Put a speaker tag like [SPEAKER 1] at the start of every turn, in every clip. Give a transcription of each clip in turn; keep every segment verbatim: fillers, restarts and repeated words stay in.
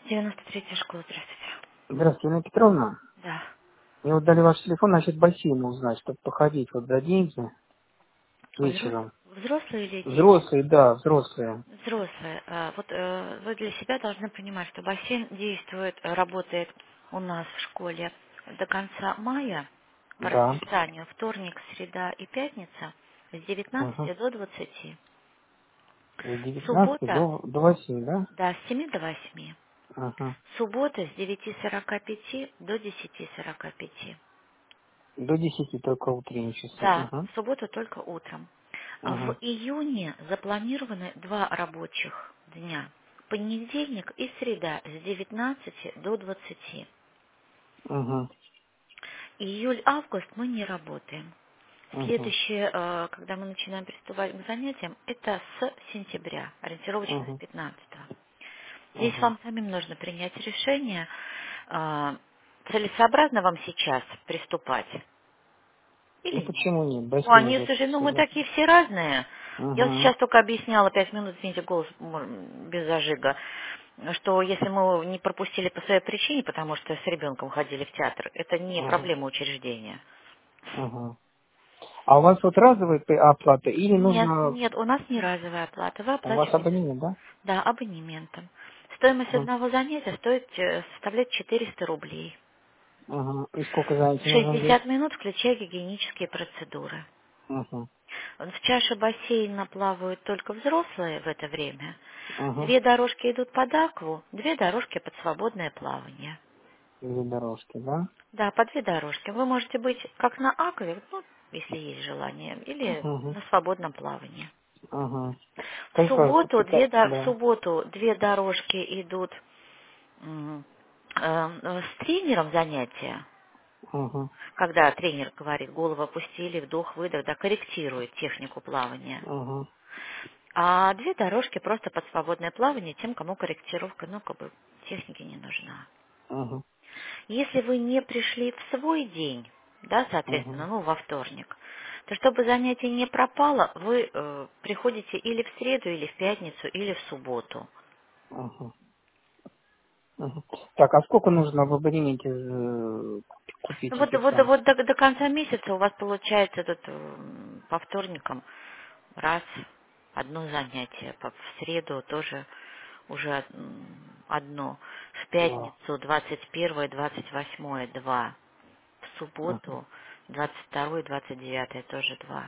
[SPEAKER 1] девяносто третья школа, здравствуйте.
[SPEAKER 2] Здравствуйте, Елена Петровна.
[SPEAKER 1] Да.
[SPEAKER 2] Мне вот дали ваш телефон насчет бассейна узнать, чтобы походить вот за деньги
[SPEAKER 1] Взрос-
[SPEAKER 2] вечером.
[SPEAKER 1] Взрослые или дети?
[SPEAKER 2] Взрослые, да, взрослые.
[SPEAKER 1] Взрослые. А, Вот э, вы для себя должны понимать, что бассейн действует, э, работает у нас в школе до конца мая по
[SPEAKER 2] Да.
[SPEAKER 1] расписанию вторник, среда и пятница с
[SPEAKER 2] Угу.
[SPEAKER 1] девятнадцати до двадцати.
[SPEAKER 2] С девятнадцати
[SPEAKER 1] Суббота,
[SPEAKER 2] до, до восьми, да?
[SPEAKER 1] да, с семи до восьми.
[SPEAKER 2] Угу.
[SPEAKER 1] Суббота с девяти сорока пяти до десяти сорока пяти.
[SPEAKER 2] До десяти только утренние часы.
[SPEAKER 1] Да,
[SPEAKER 2] Угу.
[SPEAKER 1] в субботу только утром. В
[SPEAKER 2] Угу.
[SPEAKER 1] июне запланированы два рабочих дня. Понедельник и среда с девятнадцати до двадцати.
[SPEAKER 2] Угу.
[SPEAKER 1] Июль-август мы не работаем.
[SPEAKER 2] Угу.
[SPEAKER 1] Следующее, э, когда мы начинаем приступать к занятиям, это с сентября, ориентировочно с
[SPEAKER 2] Угу.
[SPEAKER 1] пятнадцатого. Здесь
[SPEAKER 2] Угу.
[SPEAKER 1] вам самим нужно принять решение, э, целесообразно вам сейчас приступать
[SPEAKER 2] Ну
[SPEAKER 1] или нет.
[SPEAKER 2] почему нет?
[SPEAKER 1] Ну,
[SPEAKER 2] Бассейн
[SPEAKER 1] они,
[SPEAKER 2] же
[SPEAKER 1] слушай, ну мы
[SPEAKER 2] согласен.
[SPEAKER 1] такие все разные. Я вот
[SPEAKER 2] Угу.
[SPEAKER 1] сейчас только объясняла пять минут, извините, голос м, без зажига, что если мы не пропустили по своей причине, потому что с ребенком ходили в театр, это не
[SPEAKER 2] Угу.
[SPEAKER 1] проблема учреждения.
[SPEAKER 2] Угу. А у вас вот разовая п- оплата или
[SPEAKER 1] Нет,
[SPEAKER 2] нужно...
[SPEAKER 1] нет, у нас не разовая оплата, вы
[SPEAKER 2] У вас
[SPEAKER 1] оплачиваете,
[SPEAKER 2] абонемент, да?
[SPEAKER 1] да, абонементом. Стоимость
[SPEAKER 2] Угу.
[SPEAKER 1] одного занятия стоит, э, составляет четыреста рублей.
[SPEAKER 2] Угу. И сколько занятий нужно взять?
[SPEAKER 1] шестьдесят минут, включая гигиенические процедуры.
[SPEAKER 2] Угу.
[SPEAKER 1] В чаше бассейна плавают только взрослые в это время.
[SPEAKER 2] Угу.
[SPEAKER 1] Две дорожки идут под акву, две дорожки под свободное плавание.
[SPEAKER 2] Две дорожки, да?
[SPEAKER 1] Да, по две дорожки. Вы можете быть как на акве, ну, если есть желание, или
[SPEAKER 2] Угу.
[SPEAKER 1] на свободном плавании.
[SPEAKER 2] Угу.
[SPEAKER 1] В
[SPEAKER 2] Скажите, пожалуйста,
[SPEAKER 1] субботу две,
[SPEAKER 2] это...
[SPEAKER 1] до- в
[SPEAKER 2] Да.
[SPEAKER 1] субботу две дорожки идут м, э, э, с тренером занятия,
[SPEAKER 2] Угу.
[SPEAKER 1] когда тренер говорит, голову опустили, вдох-выдох, да, корректирует технику плавания.
[SPEAKER 2] Угу.
[SPEAKER 1] А две дорожки просто под свободное плавание тем, кому корректировка, ну, как бы, техники не нужна.
[SPEAKER 2] Угу.
[SPEAKER 1] Если вы не пришли в свой день, да, соответственно,
[SPEAKER 2] Угу.
[SPEAKER 1] ну, во вторник, то чтобы занятие не пропало, вы э, приходите или в среду, или в пятницу, или в субботу.
[SPEAKER 2] Угу. Угу. Так, а сколько нужно в абонементе э,
[SPEAKER 1] Ну,
[SPEAKER 2] купить
[SPEAKER 1] вот,
[SPEAKER 2] этих
[SPEAKER 1] вот,
[SPEAKER 2] сам?
[SPEAKER 1] вот до, до конца месяца у вас получается этот, м, по вторникам раз одно занятие, по- в среду тоже уже м, одно, в
[SPEAKER 2] Два.
[SPEAKER 1] пятницу двадцать первое, двадцать восьмое два, в
[SPEAKER 2] Угу.
[SPEAKER 1] субботу двадцать второе, двадцать девятое тоже два.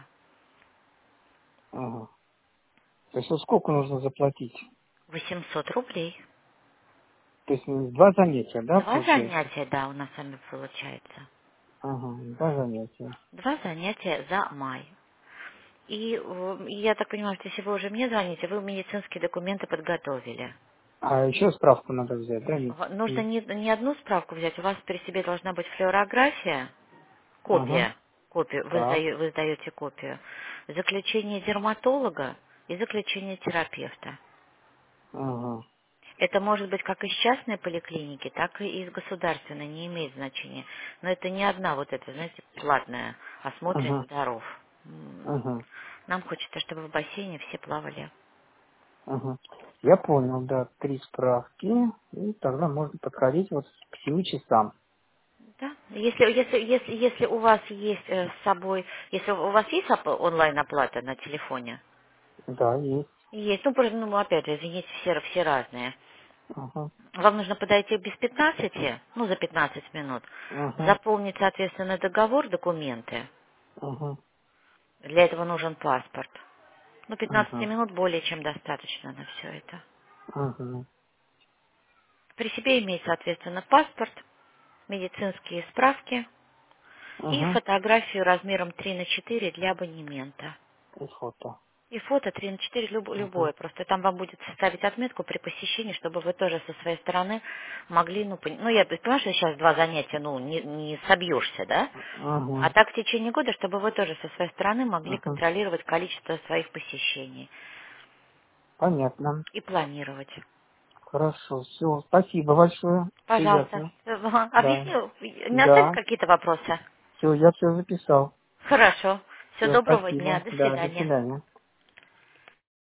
[SPEAKER 2] Угу. То есть вот сколько нужно заплатить?
[SPEAKER 1] восемьсот рублей.
[SPEAKER 2] То есть м, два занятия, да,
[SPEAKER 1] Два
[SPEAKER 2] получается?
[SPEAKER 1] занятия, да, у нас с вами получается.
[SPEAKER 2] Угу. Два занятия.
[SPEAKER 1] Два занятия за май. И э, я так понимаю, что если вы уже мне звоните, вы медицинские документы подготовили.
[SPEAKER 2] А еще справку надо взять, да? Не-
[SPEAKER 1] В- Нужно
[SPEAKER 2] не-
[SPEAKER 1] не, не одну справку взять, у вас при себе должна быть флюорография,
[SPEAKER 2] Угу.
[SPEAKER 1] копия, копию, вы,
[SPEAKER 2] Так.
[SPEAKER 1] сдаю- вы сдаете копию, заключение дерматолога и заключение терапевта.
[SPEAKER 2] Угу.
[SPEAKER 1] Это может быть как из частной поликлиники, так и из государственной, не имеет значения. Но это не одна вот эта, знаете, платная, осмотрен,
[SPEAKER 2] Угу.
[SPEAKER 1] здоров. М,
[SPEAKER 2] Угу.
[SPEAKER 1] Нам хочется, чтобы в бассейне все плавали.
[SPEAKER 2] Угу. Я понял, да, три справки, и тогда можно подходить вот к семи часам.
[SPEAKER 1] Да. Если, если, если, если у вас есть э, с собой, если у вас есть оп- онлайн-оплата на телефоне,
[SPEAKER 2] Да, есть.
[SPEAKER 1] есть, ну, просто, ну, опять же, извините, все, все разные.
[SPEAKER 2] Угу.
[SPEAKER 1] Вам нужно подойти без пятнадцати, ну, за пятнадцать минут,
[SPEAKER 2] Угу.
[SPEAKER 1] заполнить, соответственно, договор, документы.
[SPEAKER 2] Угу.
[SPEAKER 1] Для этого нужен паспорт. Ну, пятнадцать
[SPEAKER 2] Угу.
[SPEAKER 1] минут более чем достаточно на все это.
[SPEAKER 2] Угу.
[SPEAKER 1] При себе иметь, соответственно, паспорт, медицинские справки и
[SPEAKER 2] Угу.
[SPEAKER 1] фотографию размером три на четыре для абонемента.
[SPEAKER 2] И фото.
[SPEAKER 1] И фото три на четыре люб-
[SPEAKER 2] Угу.
[SPEAKER 1] любое. Просто там вам будет ставить отметку при посещении, чтобы вы тоже со своей стороны могли, ну, пон- ну я понимаю, что сейчас два занятия, ну, не, не собьешься, да? А
[SPEAKER 2] Угу.
[SPEAKER 1] так в течение года, чтобы вы тоже со своей стороны могли
[SPEAKER 2] Угу.
[SPEAKER 1] контролировать количество своих посещений
[SPEAKER 2] Понятно.
[SPEAKER 1] и планировать.
[SPEAKER 2] Хорошо. Все. Спасибо большое. Все
[SPEAKER 1] Пожалуйста.
[SPEAKER 2] ясно.
[SPEAKER 1] Ага.
[SPEAKER 2] Да.
[SPEAKER 1] Объясню. Не остались
[SPEAKER 2] Да.
[SPEAKER 1] какие-то вопросы?
[SPEAKER 2] Все, я все записал.
[SPEAKER 1] Хорошо. Всего
[SPEAKER 2] Все,
[SPEAKER 1] доброго дня.
[SPEAKER 2] спасибо.
[SPEAKER 1] До
[SPEAKER 2] Да, до
[SPEAKER 1] свидания.
[SPEAKER 2] свидания.